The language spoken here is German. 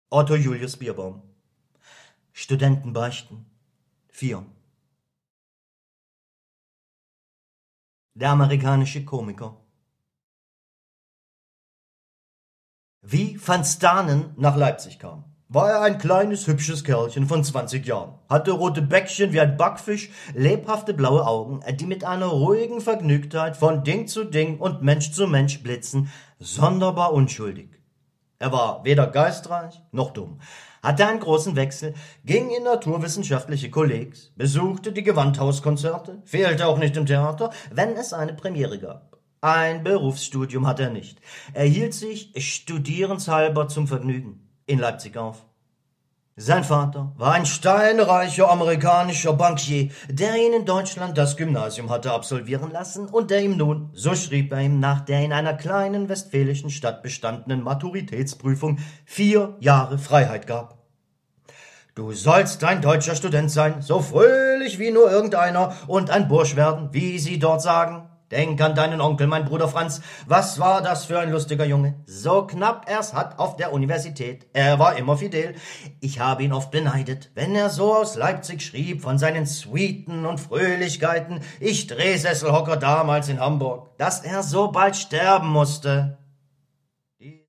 Otto Julius Bierbaum. Studenten beichten. 4. Der amerikanische Komiker. Wie van Stanen nach Leipzig kam, war er ein kleines, hübsches Kerlchen von 20 Jahren, hatte rote Bäckchen wie ein Backfisch, lebhafte blaue Augen, die mit einer ruhigen Vergnügtheit von Ding zu Ding und Mensch zu Mensch blitzen, sonderbar unschuldig. Er war weder geistreich noch dumm, hatte einen großen Wechsel, ging in naturwissenschaftliche Kollegs, besuchte die Gewandhauskonzerte, fehlte auch nicht im Theater, wenn es eine Premiere gab. Ein Berufsstudium hatte er nicht. Er hielt sich studierenshalber zum Vergnügen in Leipzig auf. Sein Vater war ein steinreicher amerikanischer Bankier, der ihn in Deutschland das Gymnasium hatte absolvieren lassen und der ihm nun, so schrieb er ihm nach der in einer kleinen westfälischen Stadt bestandenen Maturitätsprüfung 4 Jahre Freiheit gab. Du sollst ein deutscher Student sein, so fröhlich wie nur irgendeiner, und ein Bursch werden, wie sie dort sagen. Denk an deinen Onkel, mein Bruder Franz. Was war das für ein lustiger Junge? So knapp er's hat auf der Universität. Er war immer fidel. Ich habe ihn oft beneidet, wenn er so aus Leipzig schrieb von seinen Suiten und Fröhlichkeiten, ich Drehsesselhocker damals in Hamburg, dass er so bald sterben musste.